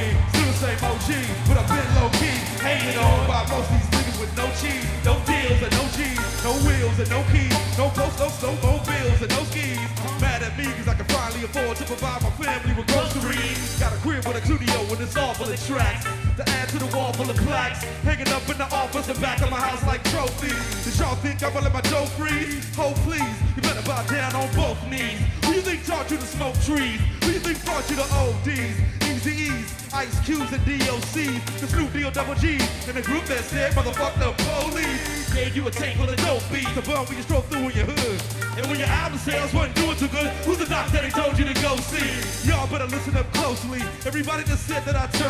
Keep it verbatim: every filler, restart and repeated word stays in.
Still the same O G, but I've been low-key. Hated on by most these niggas with no cheese. No deals and no G's, no wheels and no keys. No posts, no snowmobiles and no skis. Mad at me cause I can finally afford to provide my family with groceries. Got a crib with a studio and it's all full of tracks. To add to the wall full of plaques. Hanging up in the office and back of my house like trophies. Did y'all think I'm gonna let my dough freeze? Oh please, you better bow down on both knees. Who you think taught you to smoke trees? Who you think brought you to O Ds? Easy E's, Ice Q's and D O C's. The Snoop D O double G's. And the group that said motherfuck the police. Gave you a tape full of dope beats. The bum when you stroll through in your hood. And when your album sales wasn't doing too good, who's the doc that they told you to go see? Y'all better listen up closely. Everybody that said that I turned